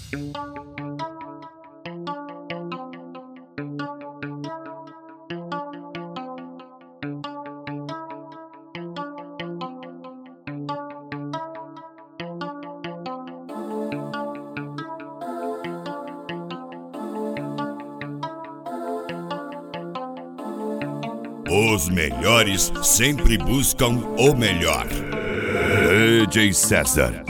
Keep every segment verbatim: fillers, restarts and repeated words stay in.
Os melhores sempre buscam o melhor. D J César.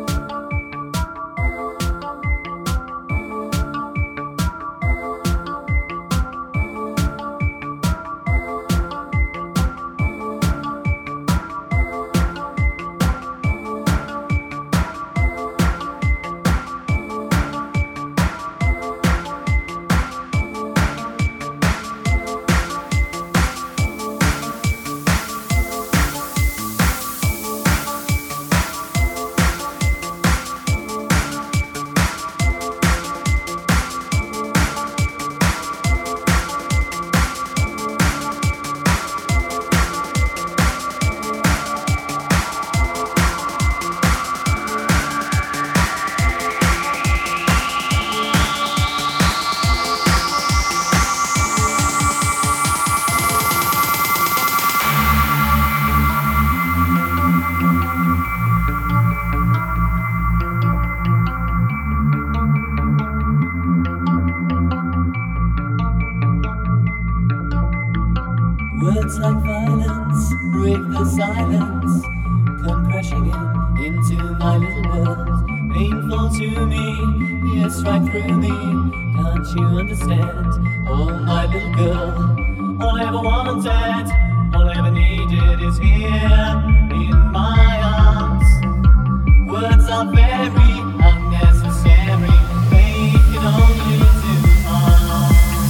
Words like violence break the silence, come crashing in into my little world. Painful to me, yes, right through me. Can't you understand? Oh, my little girl, all I ever wanted, all I ever needed is here in my arms. Words are very unnecessary, they can only do harm.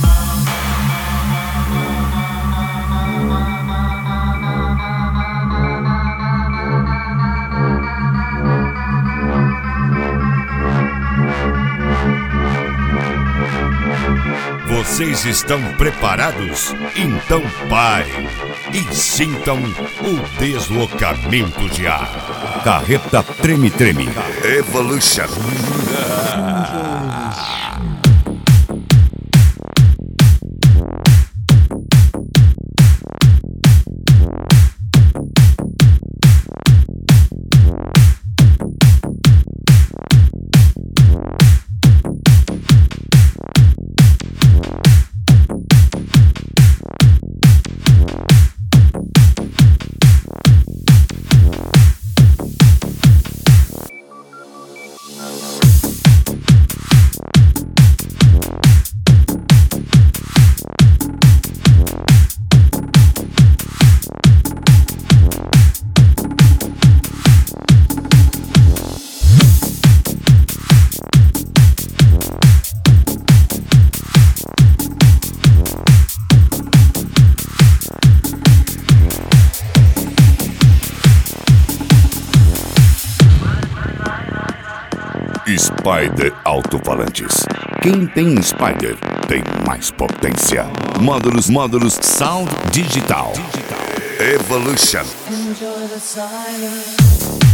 Vocês estão preparados? Então parem e sintam o deslocamento de ar. Carreta Treme Treme Evolution. Spider Alto-Falantes. Quem tem Spider tem mais potência. Módulos, módulos, Sound Digital. Evolution. Enjoy the silence.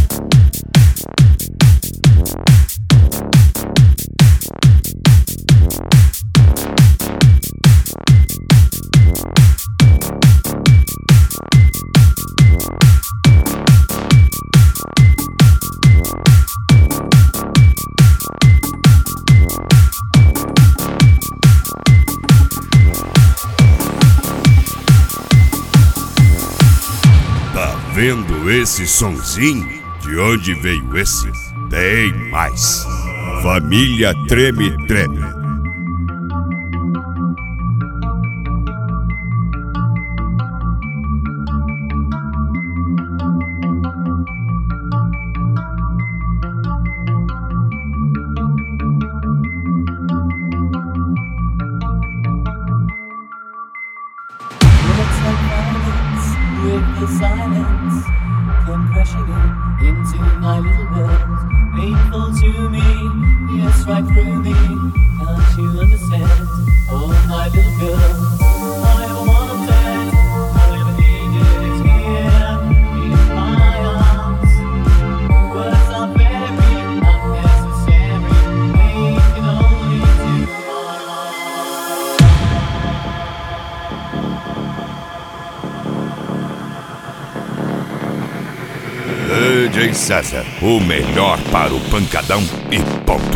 Vendo esse sonzinho? De onde veio esse? Tem mais. Família Treme Treme. With the silence, come crashing in into my little world. Painful to me, yes, right through me. Can't you understand? Oh, my little girl, all I ever wanted, all I ever needed is here in my arms. Words are very unnecessary. César, o melhor para o pancadão e ponto.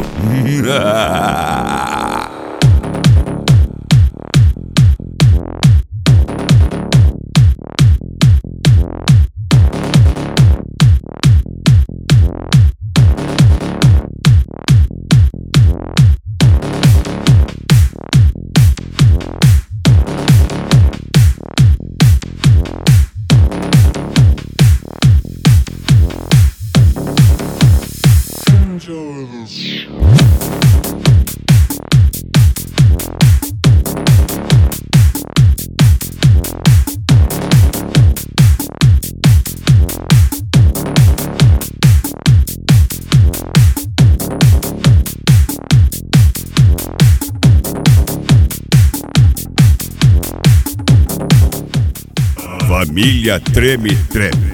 Família Treme Treme.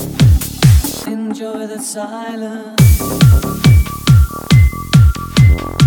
Enjoy the silence.